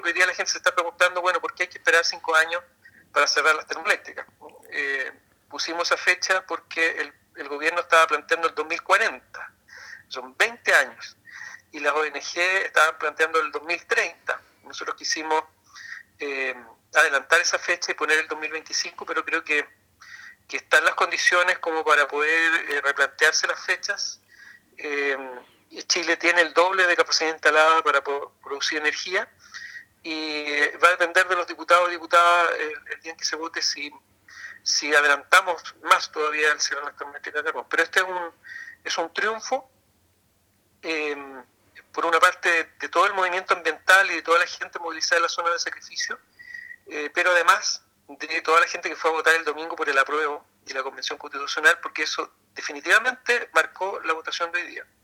hoy día la gente se está preguntando, bueno, ¿por qué hay que esperar 5 años para cerrar las termoeléctricas? Pusimos esa fecha porque el gobierno estaba planteando el 2040, son 20 años, y las ONG estaban planteando el 2030. Nosotros quisimos adelantar esa fecha y poner el 2025, pero creo que están las condiciones como para poder replantearse las fechas. Chile tiene el doble de capacidad instalada para producir energía, y va a depender de los diputados y diputadas el día en que se vote si adelantamos más todavía el cierre de las termoeléctricas de carbón. Pero este es un triunfo, por una parte, de todo el movimiento ambiental y de toda la gente movilizada en la zona de sacrificio, pero además de toda la gente que fue a votar el domingo por el apruebo y la Convención Constitucional, porque eso definitivamente marcó la votación de hoy día.